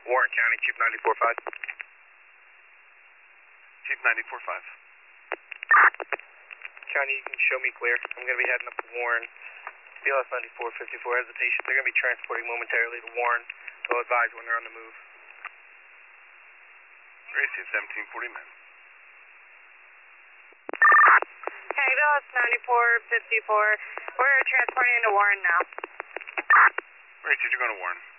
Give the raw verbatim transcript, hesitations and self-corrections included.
Warren County, Chief ninety-four five. Chief ninety-four five. County, you can show me clear. I'm going to be heading up to Warren. B L S ninety-four fifty-four hesitation. They're going to be transporting momentarily to Warren. They'll advise when they're on the move. Gracie, seventeen forty-nine. Hey, B L S ninety-four fifty-four. We're transporting into Warren now. Gracie, you're going to Warren.